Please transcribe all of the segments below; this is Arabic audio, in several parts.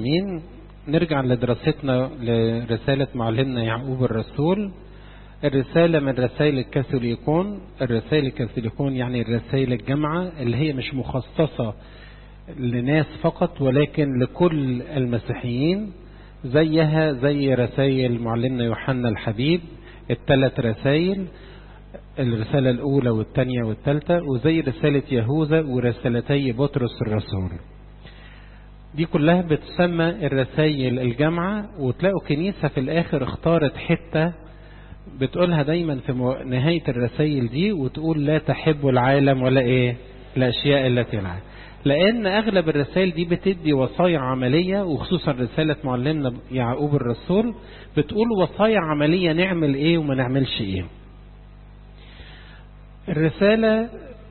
امين. نرجع لدراستنا لرسالة معلمنا يعقوب الرسول. الرسالة من رسائل الكاثوليكون. الرسائل الكاثوليكون يعني الرسائل الجامعة اللي هي مش مخصصة لناس فقط ولكن لكل المسيحيين، زيها زي رسائل معلمنا يوحنا الحبيب الثلاث رسائل، الرسالة الأولى والثانية والثالثة، وزي رسالة يهوذا ورسالتي بطرس الرسول. دي كلها بتسمى الرسائل الجامعة. وتلاقوا كنيسة في الآخر اختارت حتة بتقولها دايما في نهاية الرسائل دي، وتقول لا تحب العالم ولا ايه الأشياء التي العالم، لأن أغلب الرسائل دي بتدي وصايا عملية، وخصوصا رسالة معلمنا يعقوب الرسول بتقول وصايا عملية نعمل ايه وما نعملش ايه. الرسالة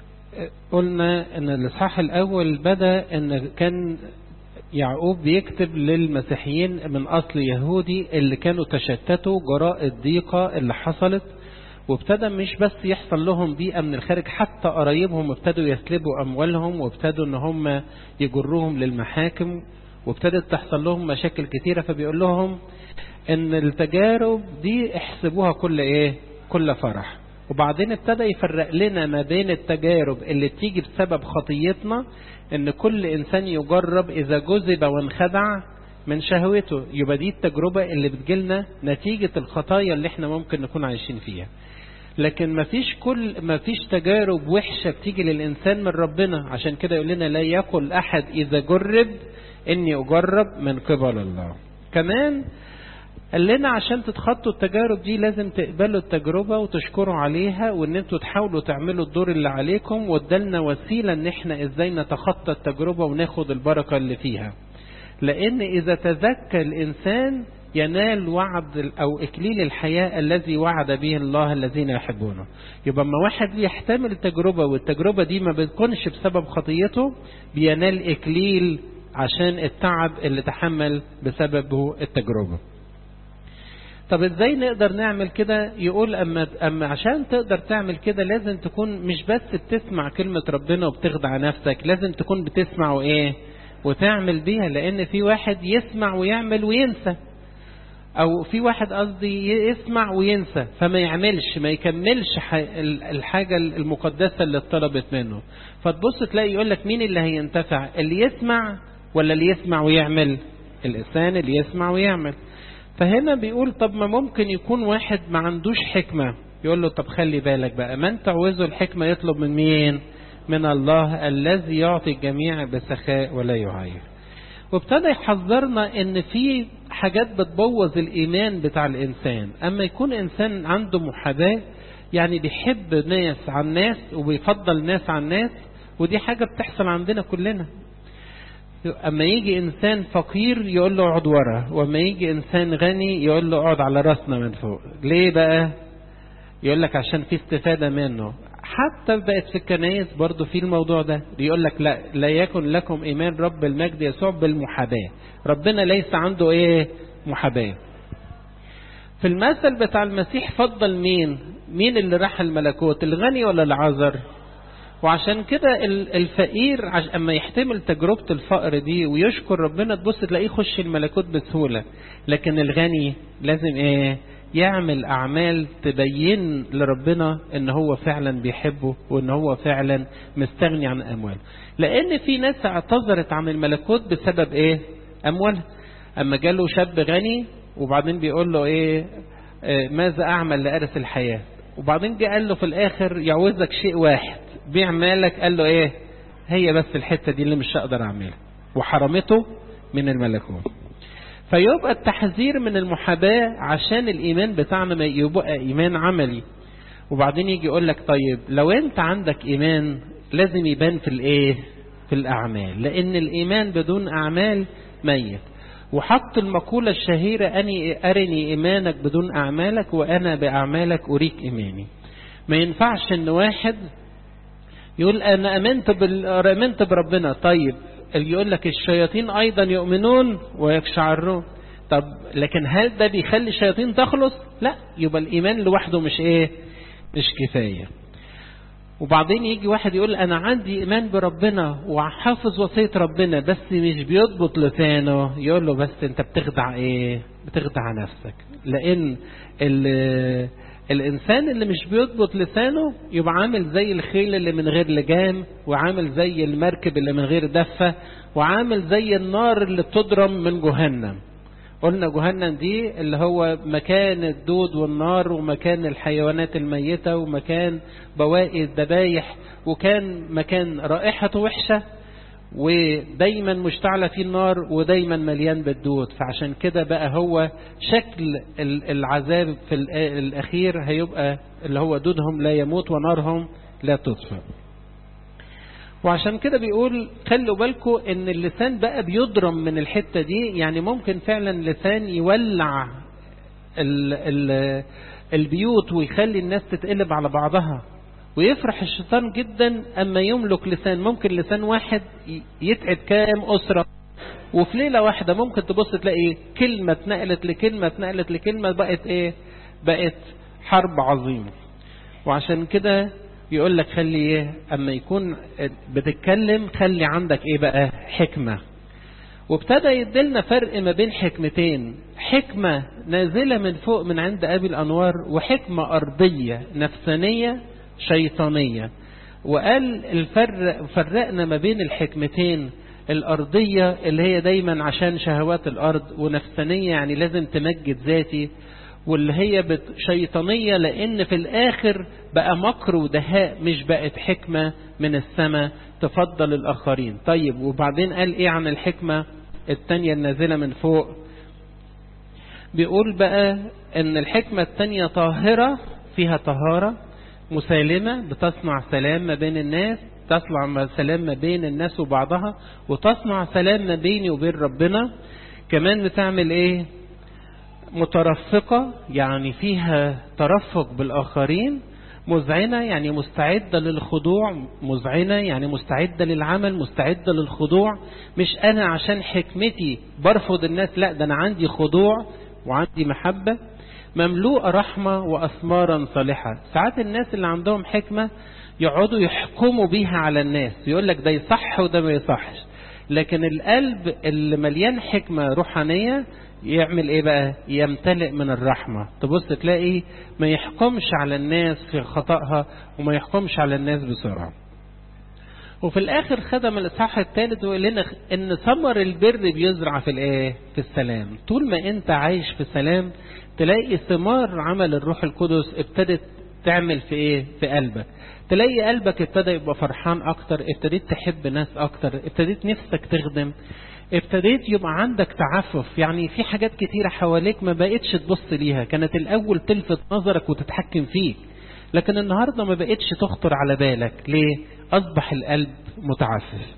قلنا ان الإصحاح الأول بدأ ان كان يعقوب بيكتب للمسيحيين من أصل يهودي اللي كانوا تشتتوا جراء الضيقة اللي حصلت، وابتدى مش بس يحصل لهم ضيقة من الخارج، حتى قرايبهم ابتدوا يسلبوا أموالهم، وابتدوا ان هم يجروهم للمحاكم، وابتدت تحصل لهم مشاكل كتيرة. فبيقول لهم ان التجارب دي احسبوها كل فرح. وبعدين ابتدى يفرق لنا ما بين التجارب اللي تيجي بسبب خطيتنا، ان كل انسان يجرب اذا جذب وانخدع من شهوته، يبقى دي التجربة اللي بتجيلنا نتيجة الخطايا اللي احنا ممكن نكون عايشين فيها. لكن ما فيش تجارب وحشة بتيجي للإنسان من ربنا. عشان كده يقول لنا لا يقل أحد إذا جرب إني أجرب من قبل الله. كمان قال لنا عشان تتخطوا التجارب دي لازم تقبلوا التجربة وتشكروا عليها، وان انتوا تحاولوا تعملوا الدور اللي عليكم، وادالنا وسيلة ان احنا ازاي نتخطى التجربة وناخد البركة اللي فيها. لان اذا تزكى الانسان ينال وعد او اكليل الحياة الذي وعد به الله الذين يحبونه. يبقى ما واحد يحتمل التجربة والتجربة دي ما بتكونش بسبب خطيته، بينال اكليل عشان التعب اللي تحمل بسببه التجربة. طب ازاي نقدر نعمل كده؟ يقول اما عشان تقدر تعمل كده لازم تكون مش بس بتسمع كلمة ربنا وبتخدع نفسك، لازم تكون بتسمع وتعمل بيها. لان في واحد يسمع ويعمل وينسى، او في واحد قصدي يسمع وينسى فما يعملش، ما يكملش الحاجة المقدسة اللي اتطلبت منه. فتبص تلاقي يقولك مين اللي هينتفع، اللي يسمع ولا اللي يسمع ويعمل؟ الإنسان اللي يسمع ويعمل. فهنا بيقول طب ما ممكن يكون واحد ما عندوش حكمة، يقول له طب خلي بالك بقى، من تعوزه الحكمة يطلب من مين؟ من الله الذي يعطي الجميع بسخاء ولا يعير. وابتدى يحذرنا ان في حاجات بتبوظ الايمان بتاع الانسان. اما يكون انسان عنده محاباة، يعني بيحب ناس عن ناس وبيفضل ناس عن ناس، ودي حاجة بتحصل عندنا كلنا. اما يجي انسان فقير يقول له اقعد ورا، واما يجي انسان غني يقول له اقعد على راسنا من فوق. ليه بقى؟ يقول لك عشان في استفادة منه. حتى بقت في الكنائس برضو في الموضوع ده، يقول لك لا يكن لكم ايمان رب المجد يسوع بالمحاباة. ربنا ليس عنده محاباة. في المثل بتاع المسيح فضل مين اللي راح الملكوت، الغني ولا العذر؟ وعشان كده الفقير اما يحتمل تجربة الفقر دي ويشكر ربنا تبص تلاقيه يخش الملكوت بسهولة. لكن الغني لازم يعمل اعمال تبين لربنا ان هو فعلا بيحبه وان هو فعلا مستغني عن امواله. لان في ناس اعتذرت عن الملكوت بسبب اموالها. اما جاله شاب غني وبعدين بيقول له ماذا اعمل لارث الحياة، وبعدين جه قال له في الاخر يعوزك شيء واحد، بيع مالك. قال له هي بس الحتة دي اللي مش هقدر اعملها، وحرمته من الملكوت. فيبقى التحذير من المحاباة عشان الايمان بتاعنا ما يبقى ايمان عملي. وبعدين يجي يقول لك طيب لو انت عندك ايمان لازم يبان في الاعمال، لان الايمان بدون اعمال ميت. وحط المقولة الشهيرة أرني إيمانك بدون أعمالك وأنا بأعمالك أريك إيماني. ما ينفعش إن واحد يقول أنا آمنت بربنا، طيب يقول لك الشياطين أيضا يؤمنون ويقشعرون. طب لكن هل ده بيخلي الشياطين تخلص؟ لا، يبقى الإيمان لوحده مش كفاية. وبعدين يجي واحد يقول أنا عندي إيمان بربنا وحافظ وصية ربنا بس مش بيضبط لسانه، يقول له بس أنت بتخدع إيه؟ بتخدع نفسك. لأن الإنسان اللي مش بيضبط لسانه يبقى عامل زي الخيل اللي من غير لجام، وعامل زي المركب اللي من غير دفة، وعامل زي النار اللي بتضرم من جهنم. قلنا جهنم دي اللي هو مكان الدود والنار، ومكان الحيوانات الميتة، ومكان بواقي الذبايح، وكان مكان رائحته وحشة، ودايما مشتعلة فيه النار، ودايما مليان بالدود. فعشان كده بقى هو شكل العذاب في الأخير هيبقى اللي هو دودهم لا يموت ونارهم لا تطفئ. وعشان كده بيقول خلوا بالكم ان اللسان بقى بيضرم من الحتة دي. يعني ممكن فعلا اللسان يولع البيوت ويخلي الناس تتقلب على بعضها، ويفرح الشيطان جدا اما يملك لسان. ممكن لسان واحد يتعب كام أسرة، وفي ليلة واحدة ممكن تبص تلاقي كلمة اتنقلت لكلمة اتنقلت لكلمة، بقت ايه؟ بقت حرب عظيمة. وعشان كده يقول لك خلي ايه اما يكون بتتكلم خلي عندك ايه بقى؟ حكمة. وابتدى يدلنا فرق ما بين حكمتين، حكمة نازلة من فوق من عند أبي الأنوار، وحكمة أرضية نفسانية شيطانية. وقال فرقنا ما بين الحكمتين، الأرضية اللي هي دايما عشان شهوات الأرض، ونفسانية يعني لازم تمجد ذاتي، واللي هي شيطانية لأن في الآخر بقى مكر ودهاء، مش بقت حكمة من السماء تفضل الآخرين. طيب وبعدين قال إيه عن الحكمة التانية النازلة من فوق؟ بيقول بقى إن الحكمة التانية طاهرة، فيها طهارة، مسالمة، بتصنع سلام ما بين الناس، تصنع سلام ما بين الناس وبعضها، وتصنع سلام ما بيني وبين ربنا. كمان بتعمل إيه؟ مترفقة، يعني فيها ترفق بالآخرين. مذعنة يعني مستعدة للخضوع، مذعنة يعني مستعدة للعمل، مستعدة للخضوع. مش أنا عشان حكمتي برفض الناس، لا ده أنا عندي خضوع وعندي محبة. مملوءة رحمة وأثمارا صالحة. ساعات الناس اللي عندهم حكمة يقعدوا يحكموا بيها على الناس، يقول لك ده يصح وده ما يصحش. لكن القلب اللي مليان حكمة روحانية يعمل ايه بقى؟ يمتلئ من الرحمة. تبص تلاقي ما يحكمش على الناس في خطأها، وما يحكمش على الناس بسرعة. وفي الاخر ختم الاصحاح الثالث ويقول لنا ان ثمر البر بيزرع في الايه؟ في السلام. طول ما انت عايش في سلام تلاقي ثمار عمل الروح القدس ابتدت تعمل في ايه؟ في قلبك. تلاقي قلبك ابتدى يبقى فرحان اكتر، ابتديت تحب ناس اكتر، ابتديت نفسك تخدم، ابتديت يبقى عندك تعفف. يعني في حاجات كتيرة حواليك ما بقتش تبص ليها، كانت الاول تلفت نظرك وتتحكم فيك، لكن النهاردة ما بقتش تخطر على بالك. ليه؟ اصبح القلب متعفف.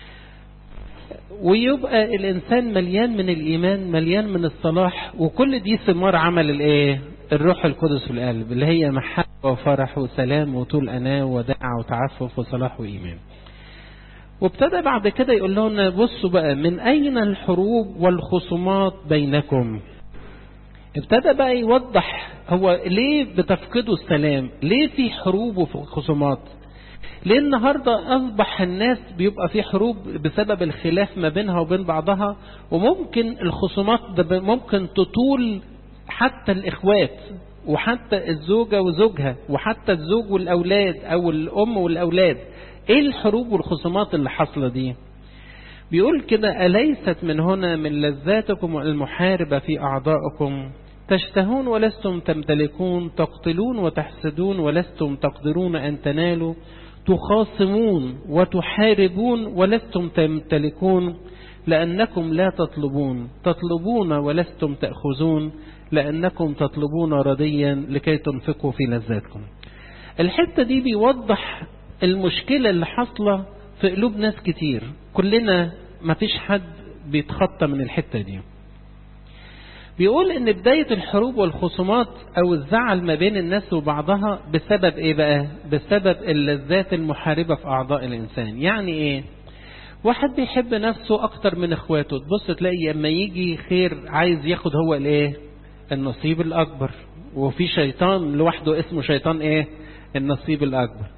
ويبقى الانسان مليان من الايمان، مليان من الصلاح، وكل دي ثمار عمل الايه؟ الروح القدس في القلب، اللي هي محبة وفرح وسلام وطول أناة وداعة وتعفف وصلاح وإيمان. وابتدى بعد كده يقول لنا بصوا بقى، من أين الحروب والخصومات بينكم؟ ابتدى بقى يوضح هو ليه بتفقدوا السلام، ليه في حروب وفي خصومات. ليه النهاردة أصبح الناس بيبقى في حروب بسبب الخلاف ما بينها وبين بعضها، وممكن الخصومات ده ممكن تطول حتى الإخوات، وحتى الزوجة وزوجها، وحتى الزوج والأولاد أو الأم والأولاد. إيه الحروب والخصومات اللي حصلة دي؟ بيقول كده: أليست من هنا من لذاتكم المحاربة في أعضائكم؟ تشتهون ولستم تمتلكون، تقتلون وتحسدون ولستم تقدرون أن تنالوا، تخاصمون وتحاربون ولستم تمتلكون، لأنكم لا تطلبون، تطلبون ولستم تأخذون، لأنكم تطلبون رديا لكي تنفقوا في لذاتكم. الحتة دي بيوضح المشكلة اللي حصلة في قلوب ناس كتير. كلنا ما فيش حد بيتخطى من الحتة دي. بيقول ان بداية الحروب والخصومات او الزعل ما بين الناس وبعضها بسبب ايه بقى؟ بسبب اللذات المحاربة في اعضاء الانسان. يعني ايه؟ واحد بيحب نفسه اكتر من اخواته، تبص تلاقي اما يجي خير عايز ياخد هو الايه؟ النصيب الاكبر. وفي شيطان لوحده اسمه شيطان ايه؟ النصيب الاكبر.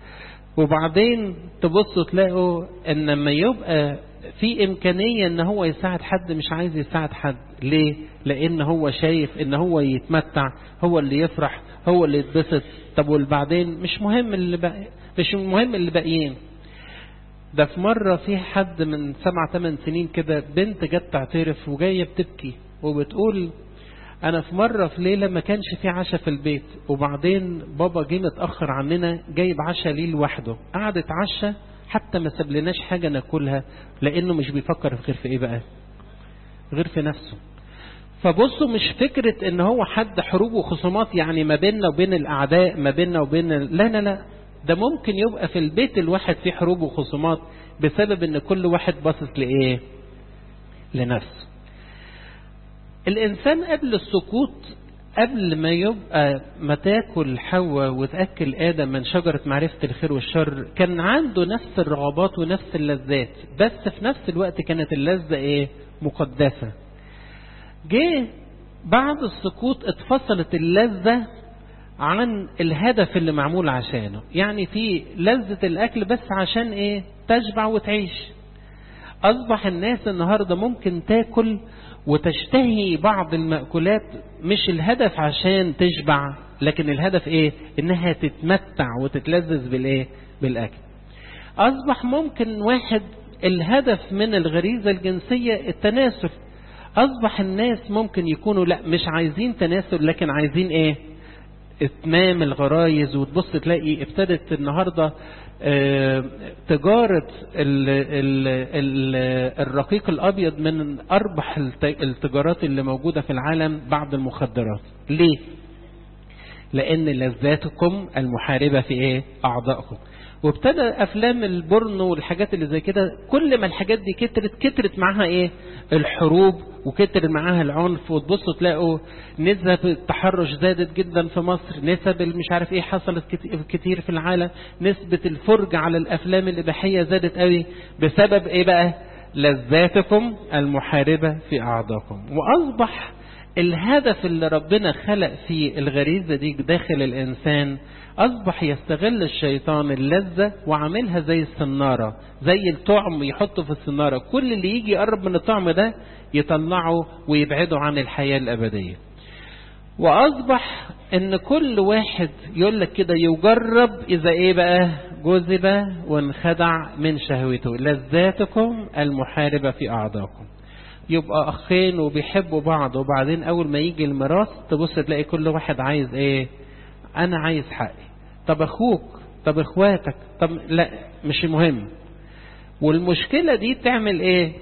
وبعدين تبصوا تلاقوا ان لما يبقى في امكانية ان هو يساعد حد مش عايز يساعد حد. ليه؟ لان هو شايف ان هو يتمتع، هو اللي يفرح، هو اللي يتبسط. طب والبعدين مش مهم اللي باقيين. ده في مرة في حد من 7-8 سنين كده بنت جت تعترف وجاية بتبكي وبتقول انا في مرة في ليلة ما كانش في عشاء في البيت، وبعدين بابا جه متأخر عننا جايب عشاء ليه لوحده، قعدت عشاء حتى ما سابلناش حاجة ناكلها، لانه مش بيفكر غير في ايه بقى؟ غير في نفسه. فبصوا مش فكرة ان هو حد حروب وخصومات يعني ما بيننا وبين الاعداء، ما بيننا وبين لا لا لا، ده ممكن يبقى في البيت الواحد فيه حروب وخصومات بسبب ان كل واحد باصص لايه؟ لنفسه. الانسان قبل السقوط، قبل ما يبقى ما تاكل حواء وتأكل آدم من شجرة معرفة الخير والشر، كان عنده نفس الرغبات ونفس اللذات، بس في نفس الوقت كانت اللذة ايه؟ مقدسة. جه بعد السقوط اتفصلت اللذة عن الهدف اللي معمول عشانه، يعني في لذة الأكل بس عشان ايه؟ تشبع وتعيش. أصبح الناس النهاردة ممكن تاكل وتشتهي بعض المأكولات مش الهدف عشان تشبع، لكن الهدف ايه؟ انها تتمتع وتتلذذ بالايه؟ بالاكل. اصبح ممكن واحد الهدف من الغريزة الجنسية التناسل، اصبح الناس ممكن يكونوا لا مش عايزين تناسل لكن عايزين ايه؟ اتمام الغرايز. وتبص تلاقي ابتدت النهاردة تجارة الرقيق الأبيض من أربح التجارات اللي موجودة في العالم بعد المخدرات. ليه؟ لأن لذاتكم المحاربة في إيه؟ أعضائكم. وابتدى أفلام البورنو والحاجات اللي زي كده، كل ما الحاجات دي كترت معاها إيه؟ الحروب، وكتر معاها العنف. وتبصوا تلاقوا نسبة التحرش زادت جدا في مصر، نسب مش عارف إيه حصلت كتير في العالم، نسبة الفرج على الأفلام الإباحية زادت قوي بسبب إيه بقى؟ لذاتكم المحاربة في أعضائكم. وأصبح الهدف اللي ربنا خلق فيه الغريزة دي داخل الإنسان، أصبح يستغل الشيطان اللذة وعاملها زي السنارة، زي الطعم يحطه في السنارة، كل اللي يجي يقرب من الطعم ده يطلعه ويبعده عن الحياة الأبدية. وأصبح إن كل واحد يقول لك كده يجرب إذا إيه بقى؟ جذب وانخدع من شهوته. لذاتكم المحاربة في أعضائكم. يبقى أخين وبيحبوا بعض، وبعدين أول ما يجي الميراث تبص تلاقي كل واحد عايز إيه؟ أنا عايز حقي. طب أخوك، طب إخواتك، طب لا مش مهم. والمشكلة دي تعمل إيه؟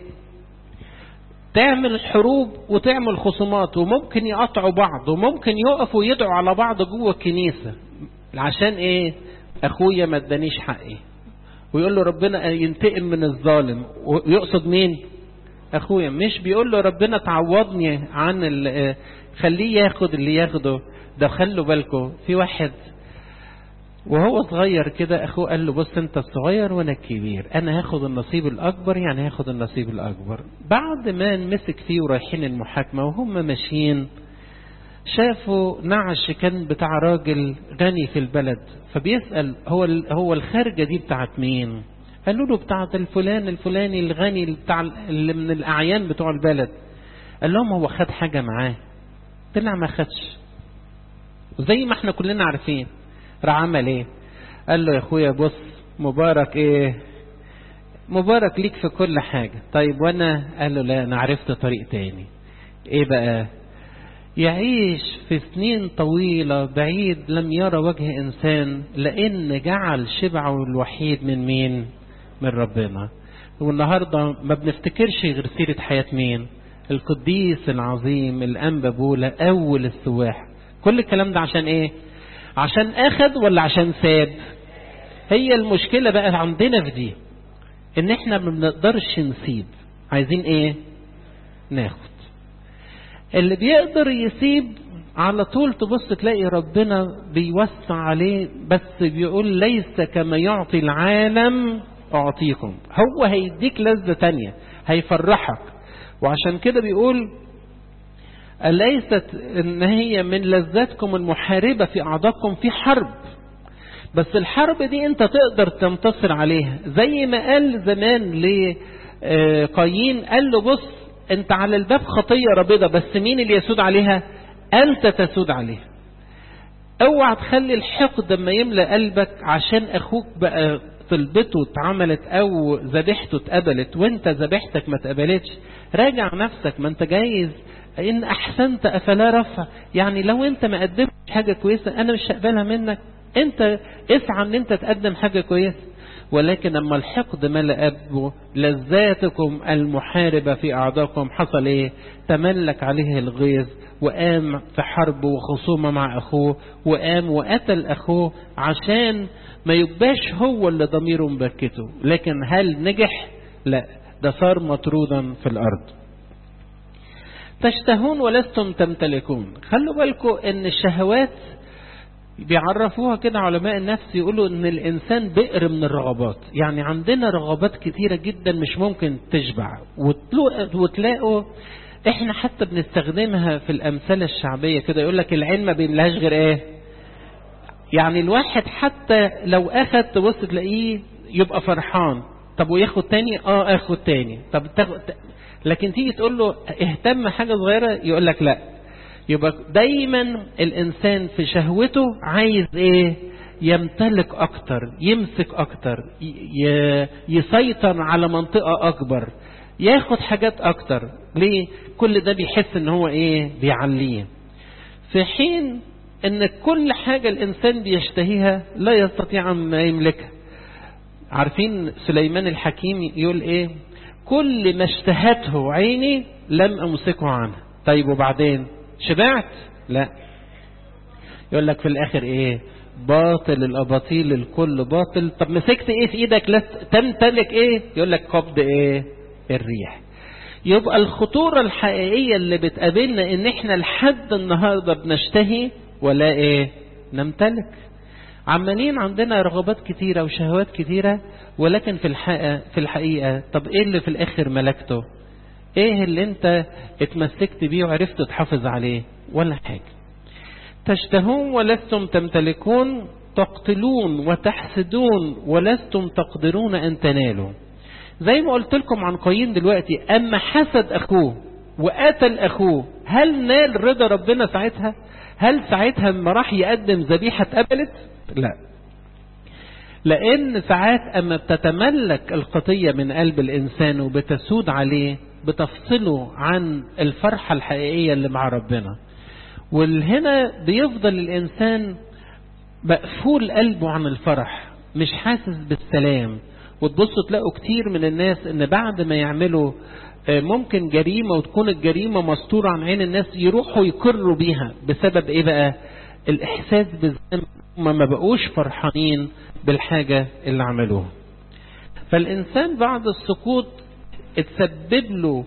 تعمل حروب وتعمل خصومات، وممكن يقطعوا بعض، وممكن يقفوا يدعوا على بعض جوه الكنيسة. عشان إيه؟ أخويا ما ادانيش حقي، ويقول له ربنا ينتقم من الظالم. ويقصد مين؟ أخويا. مش بيقول له ربنا تعوضني عن خليه ياخد اللي ياخده. ده خلوا بالكم في واحد وهو صغير كده، أخوه قال له بص أنت الصغير وأنا الكبير، أنا هاخد النصيب الأكبر، يعني هاخد النصيب الأكبر. بعد ما مسك فيه ورايحين المحاكمة وهم ماشيين، شافوا نعش كان بتاع راجل غني في البلد، فبيسأل هو الخارجة دي بتاعت مين؟ قالوا له بتاعت الفلان الفلاني الغني اللي من الأعيان بتوع البلد. قال لهم هو خد حاجة معاه؟ طلع ما خدش. وزي ما احنا كلنا عارفين راح عمل ايه؟ قال له يا اخويا بص مبارك ايه؟ مبارك ليك في كل حاجة. طيب وانا؟ قال له لا انا عرفت طريق تاني. ايه بقى؟ يعيش في سنين طويلة بعيد لم يرى وجه انسان، لان جعل شبعه الوحيد من مين؟ من ربنا. والنهاردة ما بنفتكرش غير سيرة حياة مين؟ القديس العظيم الأنبا بولا أول السواح. كل الكلام ده عشان ايه؟ عشان اخد ولا عشان ساب؟ هي المشكلة بقى عندنا في دي، ان احنا ما بنقدرش نسيب، عايزين ايه؟ ناخد. اللي بيقدر يسيب على طول تبص تلاقي ربنا بيوسع عليه، بس بيقول ليس كما يعطي العالم أعطيكم. هو هيديك لذة تانية، هيفرحك. وعشان كده بيقول أليست إن هي من لذاتكم المحاربة في أعضائكم في حرب. بس الحرب دي انت تقدر تنتصر عليها، زي ما قال زمان لقايين، قال له بص انت على الباب خطية رابضة، بس مين اللي يسود عليها؟ انت تسود عليها. اوعى تخلي الحقد لما يملأ قلبك عشان اخوك بقى طلبته اتعملت او ذبيحته اتقبلت وانت ذبيحتك ما اتقبلتش. راجع نفسك، ما انت جايز ان احسنت افلا رفع، يعني لو انت ما قدمتش حاجة كويسة انا مش هقبلها منك، انت اسعى ان انت تقدم حاجة كويسة. ولكن لما الحقد ملأ قلبه، لذاتكم المحاربة في اعضائكم، حصل ايه؟ تملك عليه الغيظ وقام في حرب وخصومة مع اخوه، وقام وقتل اخوه عشان ما يبقاش هو اللي ضميره مبكته. لكن هل نجح؟ لا، ده صار مطرودا في الارض. تشتهون ولستم تمتلكون. خلوا بالكم ان الشهوات بيعرفوها كده علماء النفس، يقولوا ان الانسان بئر من الرغبات. يعني عندنا رغبات كتيرة جدا مش ممكن تشبع، وتلاقوا احنا حتى بنستخدمها في الامثلة الشعبية كده، يقول لك العين ما بينلهاش غير ايه؟ يعني الواحد حتى لو اخد تبص تلاقيه يبقى فرحان، طب وياخد تاني، اخد تاني، طب لكن تيجي تقول له اهتم حاجة صغيرة يقول لك لا. يبقى دايما الانسان في شهوته عايز ايه؟ يمتلك اكتر، يمسك اكتر، يسيطر على منطقة اكبر، ياخد حاجات اكتر. ليه؟ كل ده بيحس ان هو ايه؟ بيعليه. في حين ان كل حاجة الانسان بيشتهيها لا يستطيع ان يملكها. عارفين سليمان الحكيم يقول ايه؟ كل ما اشتهته عيني لم امسكه عنه. طيب وبعدين شبعت؟ لا. يقول لك في الاخر ايه؟ باطل الاباطيل الكل باطل. طب مسكت ايه في ايدك؟ لا تمتلك ايه؟ يقول لك قبض ايه؟ الريح. يبقى الخطورة الحقيقية اللي بتقابلنا ان احنا لحد النهاردة بنشتهي ولا ايه؟ نمتلك. عمالين عندنا رغبات كتيرة وشهوات كتيرة، ولكن في الحقيقة طب ايه اللي في الاخر ملكته؟ ايه اللي انت اتمسكت بيه وعرفت تحافظ عليه؟ ولا حاجة. تشتهون ولستم تمتلكون، تقتلون وتحسدون ولستم تقدرون ان تنالوا. زي ما قلت لكم عن قايين دلوقتي، اما حسد اخوه وقتل اخوه، هل نال رضا ربنا ساعتها؟ هل ساعتها لما راح يقدم ذبيحة اتقبلت؟ لا. لان ساعات اما بتتملك الخطية من قلب الانسان وبتسود عليه، بتفصله عن الفرحة الحقيقية اللي مع ربنا. والهنا بيفضل الانسان مقفول قلبه عن الفرح، مش حاسس بالسلام. وتبصوا تلاقوا كتير من الناس ان بعد ما يعملوا ممكن جريمة وتكون الجريمة مستورة عن عين الناس، يروحوا يقروا بيها. بسبب ايه بقى؟ الاحساس بالذنب، ما بقوش فرحانين بالحاجة اللي عملوها. فالانسان بعد السقوط اتسبب له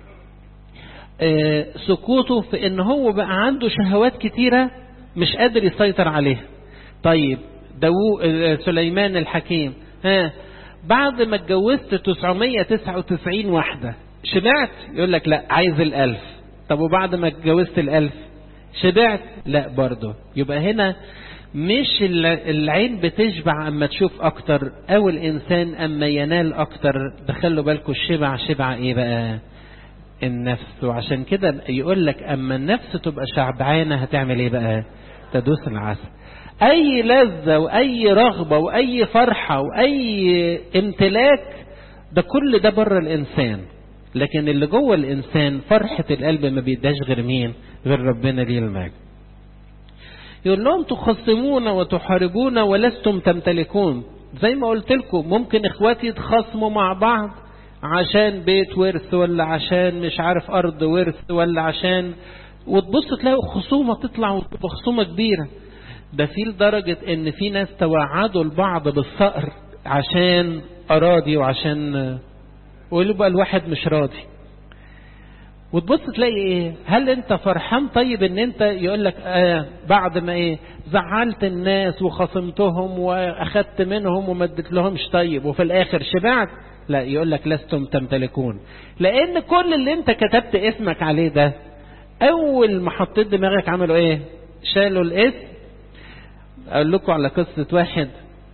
سقوطه في ان هو بقى عنده شهوات كتيرة مش قادر يسيطر عليها. طيب سليمان الحكيم، بعد ما اتجوزت 999 واحدة شبعت؟ يقول لك لا، عايز 1000. طب وبعد ما اتجوزت 1000 شبعت؟ لا برضه. يبقى هنا مش العين بتشبع اما تشوف اكتر، او الانسان اما ينال اكتر. دخلوا بالكم الشبع شبع ايه بقى؟ النفس. وعشان كده يقول لك اما النفس تبقى شبعانة هتعمل ايه بقى؟ تدوس العسل. اي لذة واي رغبة واي فرحة واي امتلاك، ده كل ده بره الانسان. لكن اللي جوه الانسان فرحة القلب ما بيداش غير مين؟ غير ربنا ليه المجد. يقول لهم تخصمون وتحاربون ولستم تمتلكون. زي ما قلت لكم ممكن اخواتي يتخاصموا مع بعض عشان بيت ورث، ولا عشان مش عارف ارض ورث، ولا عشان، وتبص تلاقوا خصومة تطلع وتبقى خصومة كبيرة. ده في لدرجة ان في ناس توعدوا البعض بالثأر عشان اراضي، وعشان ويبقى الواحد مش راضي. وتبص تلاقي ايه؟ هل انت فرحان؟ طيب ان انت يقول لك بعد ما ايه زعلت الناس وخصمتهم واخدت منهم وما اديت لهمش، طيب وفي الاخر شبعت؟ لا، يقول لك لستم تمتلكون. لان كل اللي انت كتبت اسمك عليه ده، اول ما حطيت دماغك عملوا ايه؟ شالوا الاسم، اقول لكم على قصة واحد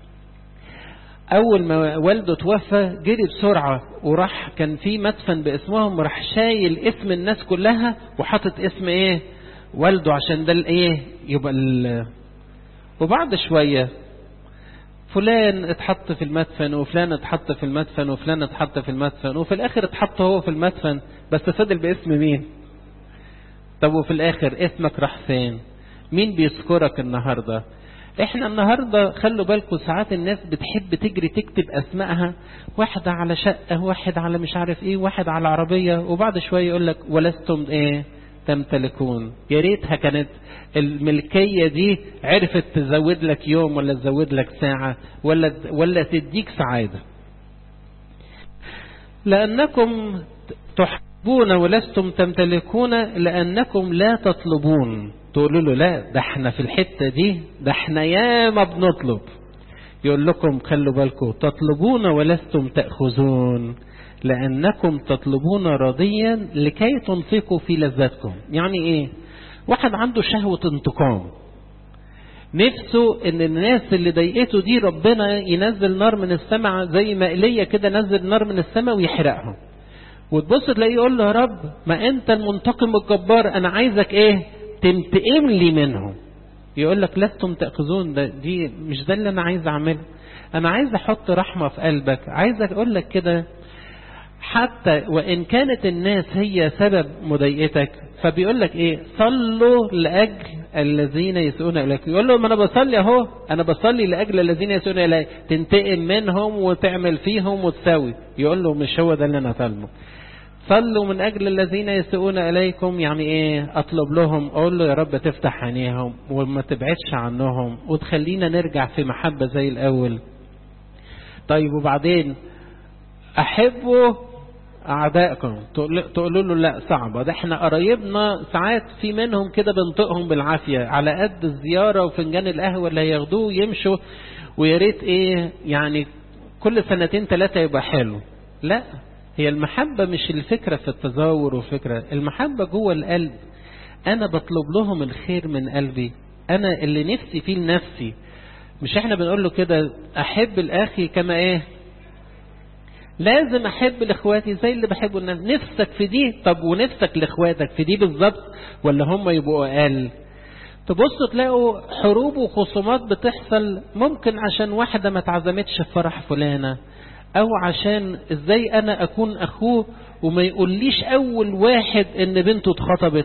اول ما والده توفى جري بسرعة وراح، كان في مدفن باسمهم، راح شايل اسم الناس كلها وحطت اسم ايه والده، عشان ده الايه يبقى وبعد شوية فلان اتحط في المدفن وفلان اتحط في المدفن وفلان اتحط في المدفن، وفي الاخر اتحط هو في المدفن بس فضل باسم مين؟ طب وفي الاخر اسمك راح فين؟ مين بيذكرك النهاردة؟ احنا النهاردة خلوا بالكم ساعات الناس بتحب تجري تكتب اسمائها، واحد على شقة، واحد على مش عارف ايه، واحد على عربية، وبعد شوية يقول لك ولستم ايه تمتلكون. يا ريتها كانت الملكية دي عرفت تزود لك يوم ولا تزود لك ساعة ولا تديك سعادة. لأنكم تحبون ولستم تمتلكون لأنكم لا تطلبون. تقولوا له لا ده احنا في الحتة دي ده احنا ياما بنطلب. يقول لكم خلوا بالكم تطلبون ولستم تأخذون لأنكم تطلبون راضيا لكي تنفقوا في لذاتكم. يعني ايه؟ واحد عنده شهوة انتقام، نفسه ان الناس اللي ضايقته دي ربنا ينزل نار من السماء زي ما ايليا كده نزل نار من السماء ويحرقهم، وتبص تلاقيه يقول له يا رب ما انت المنتقم الجبار، انا عايزك ايه تنتقم لي منهم. يقول لك لستم تأخذون، دي مش ده اللي انا عايز اعمله. انا عايز احط رحمة في قلبك، عايز اقول لك كده حتى وان كانت الناس هي سبب مضايقتك، فبيقول لك ايه صلوا لاجل الذين يسؤون اليك. يقول له ما انا بصلي اهو، انا بصلي لاجل الذين يسؤون اليك، تنتقم منهم وتعمل فيهم وتساوي. يقول له مش هو ده اللي انا طالبه. صلوا من اجل الذين يسؤون اليكم، يعني ايه اطلب لهم، اقول له يا رب تفتح عينيهم وما تبعدش عنهم وتخلينا نرجع في محبة زي الاول. طيب وبعدين احبوا اعدائكم، تقولوا له لا صعبة، ده احنا قرايبنا ساعات في منهم كده بنطقهم بالعافية على قد الزيارة وفنجان القهوة اللي هياخدوه يمشوا، ويا ريت ايه يعني كل 2-3 يبقى حلو. لا، هي المحبة مش الفكرة في التزاور، وفكرة المحبة جوه القلب. انا بطلب لهم الخير من قلبي، انا اللي نفسي فيه لنفسي. مش احنا بنقول له كده احب الاخي كما ايه، لازم احب لاخواتي زي اللي بحبه الناس. نفسك في دي، طب ونفسك لاخواتك في دي بالظبط ولا هم يبقوا اقل؟ تبصوا تلاقوا حروب وخصومات بتحصل، ممكن عشان واحدة ما اتعزمتش في فرح فلانة، او عشان ازاي انا اكون اخوه وما يقوليش اول واحد ان بنته اتخطبت،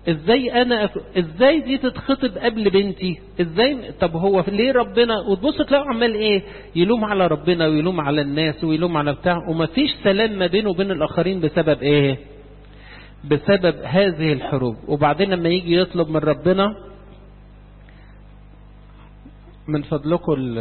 ازاي دي تتخطب قبل بنتي، ازاي؟ طب هو ليه ربنا؟ وتبص تلاقوا عمال ايه يلوم على ربنا ويلوم على الناس ويلوم على بتاع، ومفيش سلام ما بينه وبين الاخرين بسبب ايه؟ بسبب هذه الحروب. وبعدين لما يجي يطلب من ربنا من فضلكم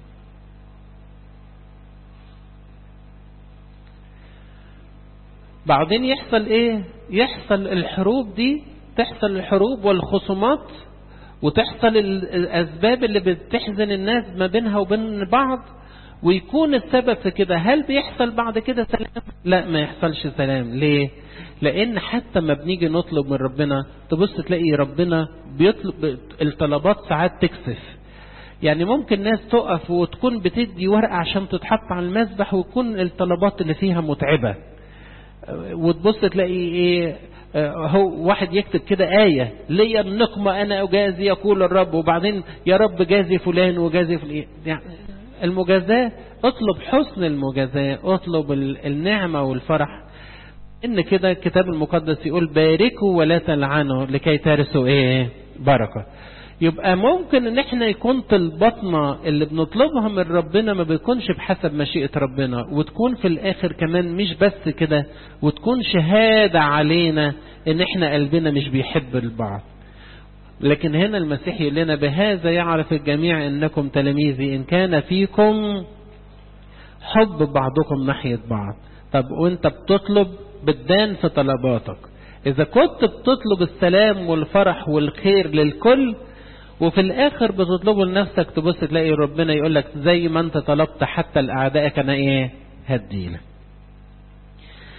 بعدين يحصل ايه؟ يحصل الحروب دي، تحصل الحروب والخصومات، وتحصل الاسباب اللي بتحزن الناس ما بينها وبين بعض، ويكون السبب في كده. هل بيحصل بعد كده سلام؟ لا، ما يحصلش سلام. ليه؟ لان حتى ما بنيجي نطلب من ربنا تبص تلاقي ربنا بيطلب الطلبات ساعات تكسف. يعني ممكن ناس تقف وتكون بتدي ورقة عشان تتحط على المسبح ويكون الطلبات اللي فيها متعبة، وتبص تلاقي ايه هو واحد يكتب كده آية لي النقمة أنا أجازي يقول الرب، وبعدين يا رب جازي فلان وجازي فلان. يعني المجازاة، اطلب حسن المجازاة، اطلب النعمة والفرح. إن كده الكتاب المقدس يقول باركوا ولا تلعنوا لكي ترثوا ايه بركة. يبقى ممكن ان احنا يكون طلباتنا اللي بنطلبها من ربنا ما بيكونش بحسب مشيئة ربنا، وتكون في الاخر كمان مش بس كده، وتكون شهادة علينا ان احنا قلبنا مش بيحب البعض. لكن هنا المسيح يقول لنا بهذا يعرف الجميع انكم تلاميذي ان كان فيكم حب بعضكم ناحية بعض. طب وانت بتطلب بتبان في طلباتك. اذا كنت بتطلب السلام والفرح والخير للكل وفي الاخر بتطلبه لنفسك، تبص تلاقي ربنا يقول لك زي ما انت طلبت حتى الاعداء كان ايه هديلك.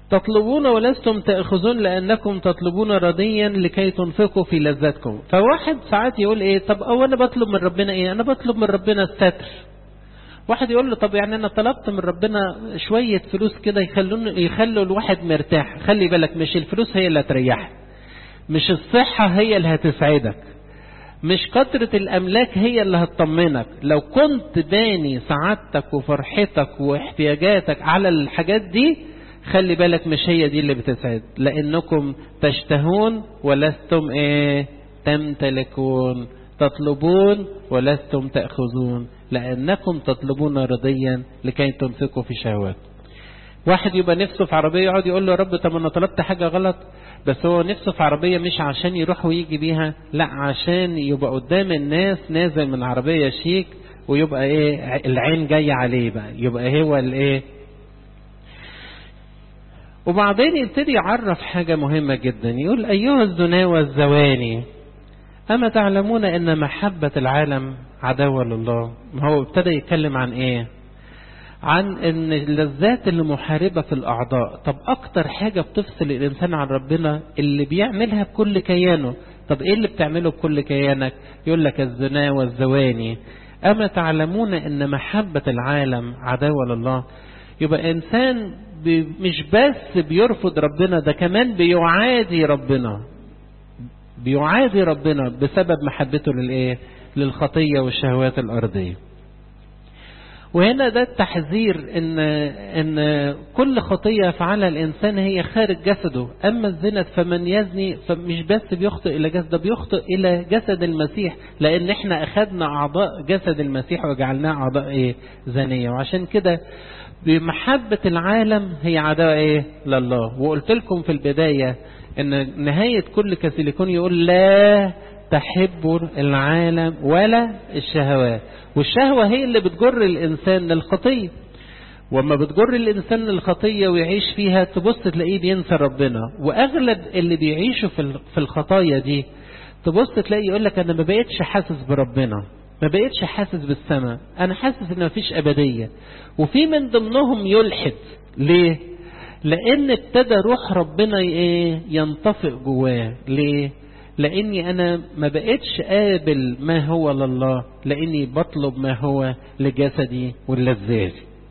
تطلبون ولستم تأخذون لأنكم تطلبون رضيا لكي تنفقوا في لذاتكم. فواحد ساعات يقول ايه، طب انا بطلب من ربنا ايه؟ انا بطلب من ربنا الستر. واحد يقول له طب يعني انا طلبت من ربنا شوية فلوس كده يخلوا الواحد مرتاح. خلي بالك، مش الفلوس هي اللي هتريحك، مش الصحة هي اللي هتسعدك، مش كثرة الأملاك هي اللي هتطمنك. لو كنت باني سعادتك وفرحتك واحتياجاتك على الحاجات دي، خلي بالك مش هي دي اللي بتسعد. لأنكم تشتهون ولستم تمتلكون، تطلبون ولستم تأخذون لأنكم تطلبون رضيا لكي تنفقوا في شهوات. واحد يبقى نفسه في عربية يقعد يقول له يا رب طب انا طلبت حاجة غلط، بس هو نفسه في عربية مش عشان يروح ويجي بيها، لا عشان يبقى قدام الناس نازل من عربية شيك ويبقى العين جاية عليه بقى، يبقى هو وبعدين يبتدي يعرف حاجة مهمة جدا، يقول أيها الزنا والزواني أما تعلمون أن محبة العالم عداوة لله. ما هو ابتدى يتكلم عن عن ان اللذات اللي محاربة في الأعضاء. طب أكتر حاجة بتفصل الإنسان عن ربنا اللي بيعملها بكل كيانه. طب إيه اللي بتعمله بكل كيانك؟ يقول لك الزنا والزواني. أما تعلمون أن محبة العالم عداوة لله. يبقى إنسان مش بس بيرفض ربنا، ده كمان بيعادي ربنا بسبب محبته للخطية والشهوات الأرضية. وهنا ده التحذير ان كل خطية يفعلها الانسان هي خارج جسده. اما الزنا فمن يزني فمش بس بيخطئ الى جسده، بيخطئ الى جسد المسيح، لان احنا اخذنا اعضاء جسد المسيح وجعلناه اعضاء زانية. وعشان كده بمحبة العالم هي عداوة لله. وقلت لكم في البداية ان نهاية كل كاثوليكون يقول لا تحبوا العالم ولا الشهوات. والشهوة هي اللي بتجر الإنسان للخطية، وما بتجر الإنسان للخطية ويعيش فيها تبص تلاقيه بينسى ربنا. وأغلب اللي بيعيشوا في الخطايا دي تبص تلاقيه يقول لك أنا ما بقيتش حاسس بربنا، ما بقيتش حاسس بالسماء، أنا حاسس إن مفيش أبدية. وفي من ضمنهم يلحد. ليه؟ لأن ابتدى روح ربنا ينطفئ جواه. ليه؟ لأني أنا ما بقيتش قابل ما هو لله، لأني بطلب ما هو لجسدي واللذات.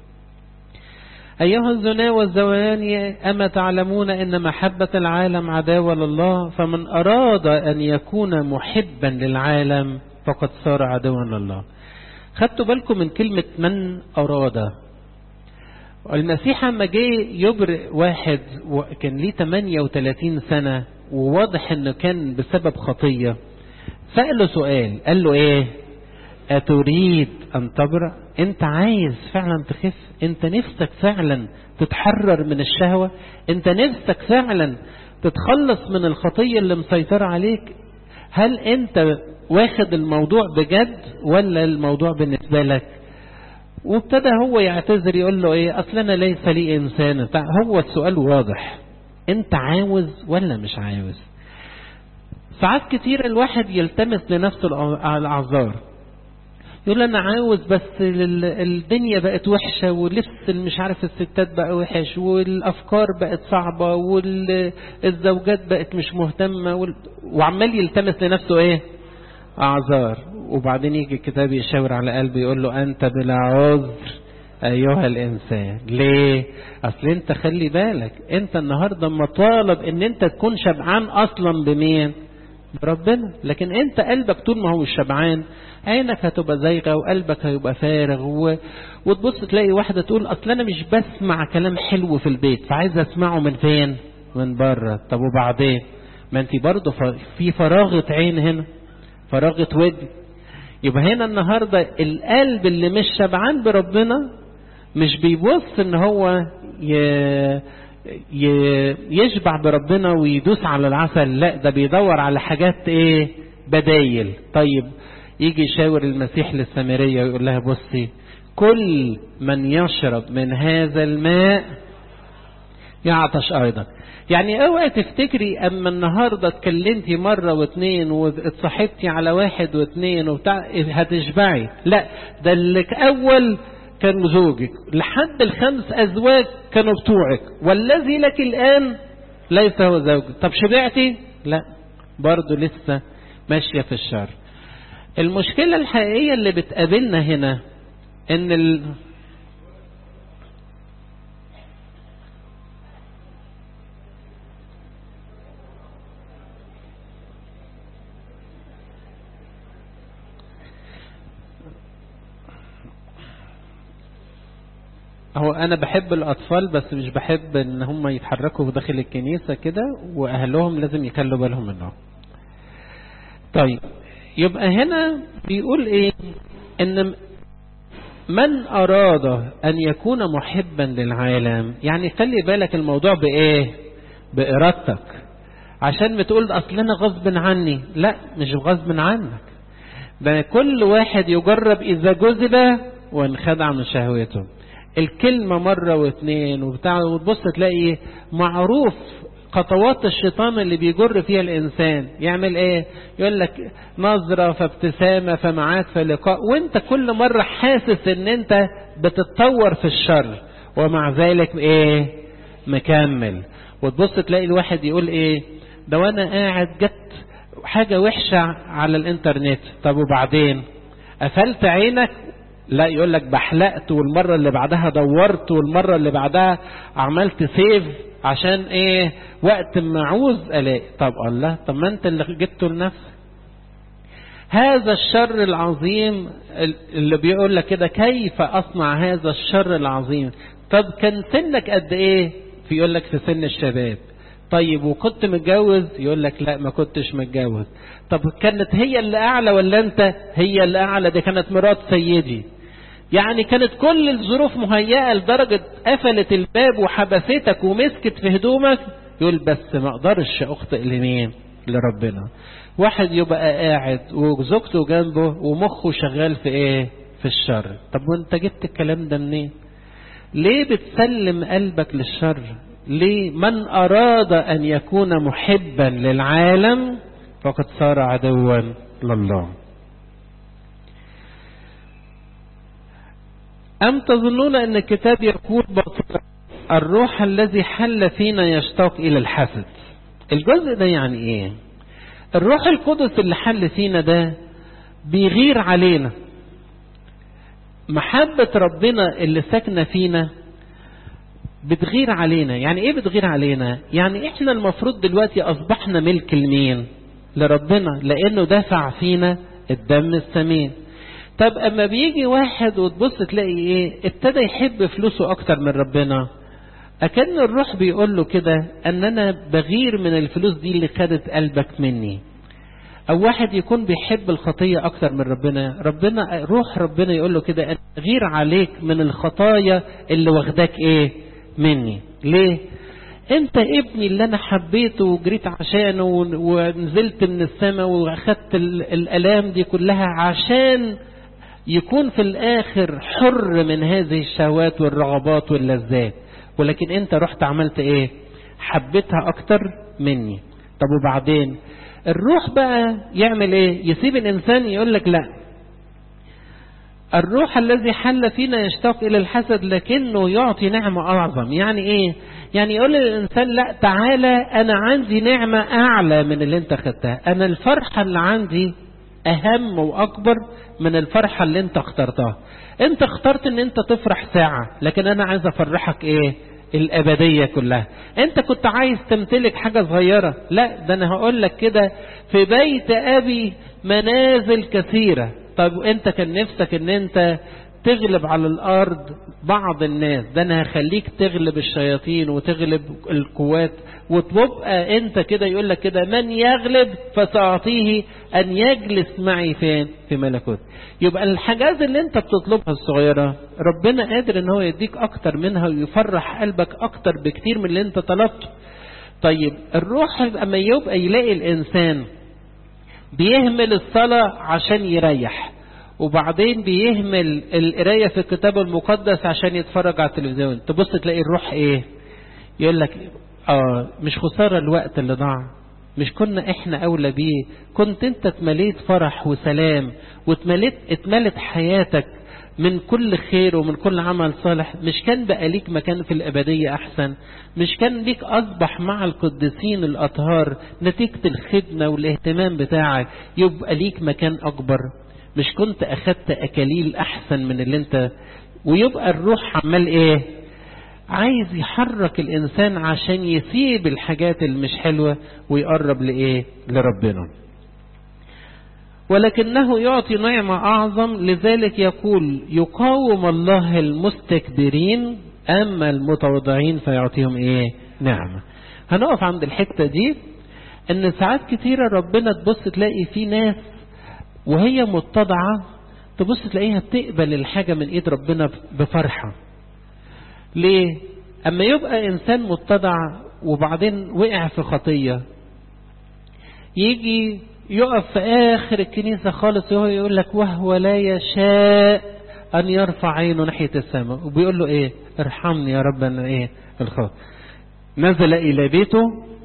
أيها الزنا والزواني أما تعلمون أن محبة العالم عداوة لله. فمن أراد أن يكون محبا للعالم فقد صار عدوا لله. خدتوا بالكم من كلمة من أراد؟ المسيح لما جه يبرئ واحد كان ليه 38 سنة وواضح انه كان بسبب خطية، سأله سؤال، قال له أتريد أن تبرأ؟ أنت عايز فعلا تخف؟ أنت نفسك فعلا تتحرر من الشهوة؟ أنت نفسك فعلا تتخلص من الخطية اللي مسيطرة عليك؟ هل أنت واخد الموضوع بجد ولا الموضوع بالنسبة لك؟ وابتدى هو يعتذر يقول له أصل أنا ليس لي إنسان. هو السؤال واضح، أنت عاوز ولا مش عاوز؟ ساعات كتير الواحد يلتمس لنفسه الأعذار، يقول أنا عاوز بس الدنيا بقت وحشة، ولبس مش عارف الستات بقى وحش، والأفكار بقت صعبة، والزوجات بقت مش مهتمة، وعمال يلتمس لنفسه أعذار. وبعدين يجي الكتاب يشاور على قلبه يقول له أنت بلا عذر أيها الإنسان. ليه؟ أصل أنت خلي بالك، أنت النهاردة مطالب أن أنت تكون شبعان أصلا بمين؟ بربنا. لكن أنت قلبك طول ما هو مش شبعان، عينك هتبقى زايغة وقلبك هيبقى فارغ، وتبص تلاقي واحدة تقول أصل أنا مش بسمع كلام حلو في البيت فعايز أسمعه من فين؟ من بره. طب وبعدين؟ ما أنت برضه في فراغة عين هنا، فراغة ودن. يبقى هنا النهاردة القلب اللي مش شبعان بربنا مش بيبص ان هو يشبع بربنا ويدوس على العسل، لا ده بيدور على حاجات بدايل. طيب يجي يشاور المسيح للسامرية ويقول لها بصي كل من يشرب من هذا الماء يعطش ايضا. يعني اوعي تفتكري اما النهاردة اتكلمتي مرة واثنين واتصاحبتي على واحد واثنين وبتاع هتشبعي، لا ده اللي اول كانوا زوجك، لحد 5 أزواج كانوا بتوعك، والذي لك الآن ليس هو زوجك. طب شبعتي؟ لا، برضو لسه ماشية في الشر. المشكلة الحقيقية اللي بتقابلنا هنا ان هو انا بحب الاطفال، بس مش بحب ان هم يتحركوا داخل الكنيسة كده، واهلهم لازم يخلوا بالهم منهم. طيب، يبقى هنا بيقول ايه؟ ان من اراد ان يكون محبا للعالم، يعني خلي بالك الموضوع بايه؟ بارادتك. عشان بتقول اصل انا غصب عني، لا مش غصب عنك، ده كل واحد يجرب اذا جذب وانخدع من شهوته. الكلمة مرة واثنين وبتاع، وتبص تلاقي معروف خطوات الشيطان اللي بيجر فيها الإنسان. يعمل إيه؟ يقول لك نظرة فابتسامة فمعاد فلقاء، وانت كل مرة حاسس ان انت بتتطور في الشر، ومع ذلك ايه؟ مكمل. وتبص تلاقي الواحد يقول ايه؟ ده وانا قاعد جت حاجة وحشة على الانترنت، طب وبعدين قفلت عينك؟ لا، يقول لك بحلقت، والمرة اللي بعدها دورت، والمرة اللي بعدها عملت سيف عشان ايه؟ وقت ما عاوز الاقي. طب الله، طب ما انت اللي جبته لنفسك. هذا الشر العظيم اللي بيقول لك كده، كيف اصنع هذا الشر العظيم؟ طب كان سنك قد ايه؟ يقول لك في سن الشباب. طيب وكنت متجوز؟ يقول لك لا ما كنتش متجوز. طب كانت هي اللي اعلى ولا انت؟ هي اللي اعلى، دي كانت مرات سيدي. يعني كانت كل الظروف مهيئة لدرجة قفلت الباب وحبستك ومسكت في هدومك. يقول بس ما اقدرش اخطئ لمين؟ لربنا. واحد يبقى قاعد وزوجته جنبه ومخه شغال في ايه؟ في الشر. طب وانت جبت الكلام ده منين؟ ليه بتسلم قلبك للشر؟ ليه؟ من اراد ان يكون محبا للعالم فقد صار عدوا لله. أم تظنون أن الكتاب يقول الروح الذي حل فينا يشتاق إلى الحسد؟ الجزء ده يعني إيه؟ الروح القدس اللي حل فينا ده بيغير علينا. محبة ربنا اللي ساكنة فينا بتغير علينا. يعني إيه بتغير علينا؟ يعني إحنا المفروض دلوقتي أصبحنا ملك لمين؟ لربنا، لأنه دفع فينا الدم الثمين. طب اما بيجي واحد وتبص تلاقي ايه؟ ابتدى يحب فلوسه اكتر من ربنا. اكن الروح بيقول له كده ان انا بغير من الفلوس دي اللي خدت قلبك مني. او واحد يكون بيحب الخطية اكتر من ربنا، روح ربنا يقول له كده انا غير عليك من الخطايا اللي واخداك ايه؟ مني. ليه؟ انت ابني اللي انا حبيته وجريت عشانه ونزلت من السماء واخدت الالام دي كلها عشان يكون في الاخر حر من هذه الشهوات والرغبات واللذات. ولكن انت رحت عملت ايه؟ حبيتها اكتر مني. طب وبعدين الروح بقى يعمل ايه؟ يسيب الانسان؟ يقول لك لا، الروح الذي حل فينا يشتاق الى الحسد لكنه يعطي نعمة اعظم. يعني ايه؟ يعني يقول للانسان لا تعالى انا عندي نعمة اعلى من اللي انت خدتها. انا الفرحة اللي عندي اهم واكبر من الفرحة اللي انت اخترتها. انت اخترت ان انت تفرح ساعة، لكن انا عايز افرحك ايه؟ الابدية كلها. انت كنت عايز تمتلك حاجة صغيرة، لا ده انا هقول لك كده في بيت ابي منازل كثيرة. طب انت كان نفسك ان انت تغلب على الارض بعض الناس، ده انا هخليك تغلب الشياطين وتغلب القوات وتبقى انت كده. يقول لك كده من يغلب فسأعطيه ان يجلس معي فين؟ في ملكوت. يبقى الحاجات اللي انت بتطلبها الصغيرة ربنا قادر ان هو يديك اكتر منها ويفرح قلبك اكتر بكتير من اللي انت طلبته. طيب الروح اما يبقى يلاقي الانسان بيهمل الصلاة عشان يريح، وبعدين بيهمل القراية في الكتاب المقدس عشان يتفرج على التلفزيون، تبص تلاقي الروح ايه؟ يقول لك مش خسارة الوقت اللي ضاع؟ مش كنا احنا اولى بيه؟ كنت انت اتمليت فرح وسلام اتملت حياتك من كل خير ومن كل عمل صالح، مش كان بقى ليك مكان في الأبدية أحسن؟ مش كان ليك أصبح مع القديسين الأطهار نتيجة الخدمة والاهتمام بتاعك يبقى ليك مكان أكبر؟ مش كنت أخدت أكاليل أحسن من اللي انت؟ ويبقى الروح عمال إيه؟ عايز يحرك الإنسان عشان يسيب الحاجات اللي مش حلوة ويقرب لإيه؟ لربنا. ولكنه يعطي نعمة أعظم، لذلك يقول يقاوم الله المستكبرين أما المتواضعين فيعطيهم إيه؟ نعمة. هنقف عند الحتة دي، إن ساعات كتيرة ربنا تبص تلاقي في ناس وهي متضعة تبص تلاقيها بتقبل الحاجة من إيد ربنا بفرحة. ليه؟ أما يبقى إنسان متضع وبعدين وقع في خطية، يجي يقف في آخر الكنيسة خالص وهو يقول لك وهو لا يشاء أن يرفع عينه ناحية السماء، وبيقول له إيه؟ ارحمني يا رب أنا إيه الخاطئ. نزل إلى بيته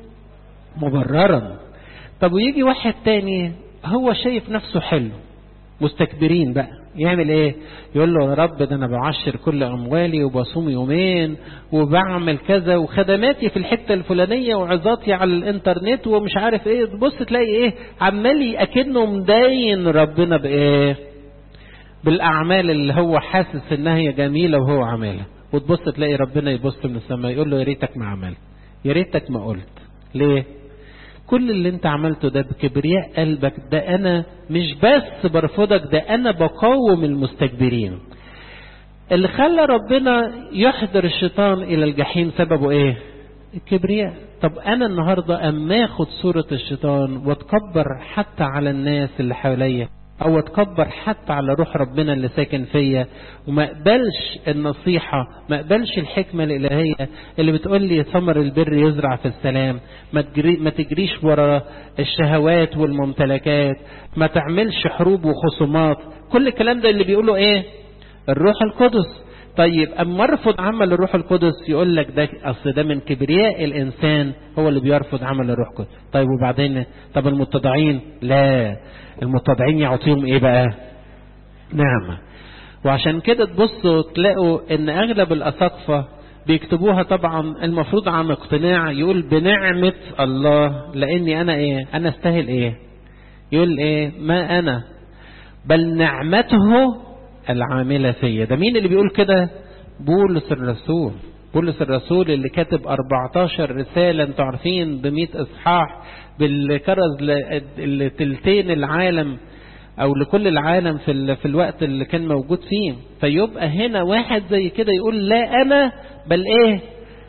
مبررا. طب ويجي واحد تاني هو شايف نفسه حلو، مستكبرين بقى، يعمل ايه؟ يقول له يا رب ده انا بعشر كل اموالي وبصوم يومين وبعمل كذا وخدماتي في الحته الفلانيه وعظاتي على الانترنت ومش عارف ايه. تبص تلاقي ايه؟ عمال اكنه مدين ربنا بايه؟ بالاعمال اللي هو حاسس انها هي جميله وهو عاملها. وتبص تلاقي ربنا يبص من السماء يقول له يا ريتك ما عملت، يا ريتك ما قلت. ليه؟ كل اللي انت عملته ده بكبرياء قلبك، ده انا مش بس برفضك، ده انا بقاوم المستكبرين. اللي خلى ربنا يحضر الشيطان الى الجحيم سببه ايه؟ الكبرياء. طب انا النهاردة اما اخد صورة الشيطان واتكبر حتى على الناس اللي حواليا، او اتكبر حتى على روح ربنا اللي ساكن فيا، وما اقبلش النصيحة، ما اقبلش الحكمة الالهية اللي بتقول لي ثمر البر يزرع في السلام، ما تجريش ورا الشهوات والممتلكات، ما تعملش حروب وخصومات. كل الكلام ده اللي بيقوله ايه؟ الروح القدس. طيب اما ارفض عمل الروح القدس يقول لك ده اصل ده من كبرياء الانسان هو اللي بيرفض عمل الروح القدس. طيب وبعدين؟ طب المتضعين؟ لا، المتضعين يعطيهم ايه بقى؟ نعمة. وعشان كده تبصوا تلاقوا ان اغلب الاساقفة بيكتبوها طبعا المفروض عن اقتناع، يقول بنعمة الله، لاني انا ايه؟ انا استاهل ايه؟ يقول ايه؟ ما انا بل نعمته العاملة فيا. ده مين اللي بيقول كده؟ بولس الرسول. بولس الرسول اللي كاتب 14 رسالة انتوا عارفين ب100 اصحاح، بالكرز لتلتين العالم او لكل العالم في الوقت اللي كان موجود فيه. فيبقى هنا واحد زي كده يقول لا انا بل ايه؟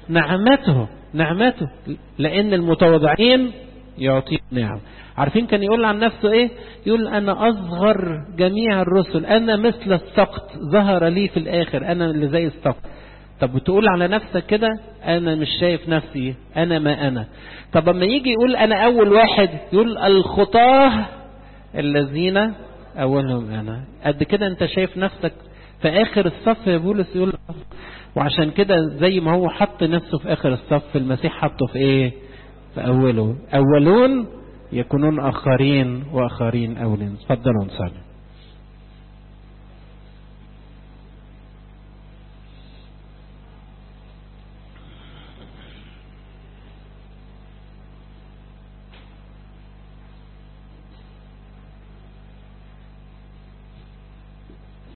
نعمته، لان المتواضعين يعطيه نعم. عارفين كان يقول عن نفسه ايه؟ يقول انا اصغر جميع الرسل، انا مثل السقط ظهر لي في الاخر، انا اللي زي السقط. طب بتقول على نفسك كده؟ انا مش شايف نفسي، انا ما انا. طب اما يجي يقول انا اول واحد، يقول الخطاه الذين اولهم انا. قد كده انت شايف نفسك في اخر الصف يا بولس يقول. وعشان كده زي ما هو حط نفسه في اخر الصف، المسيح حطه في ايه؟ في اوله. اولون يكونون اخرين واخرين اولين. اتفضلوا نصلي.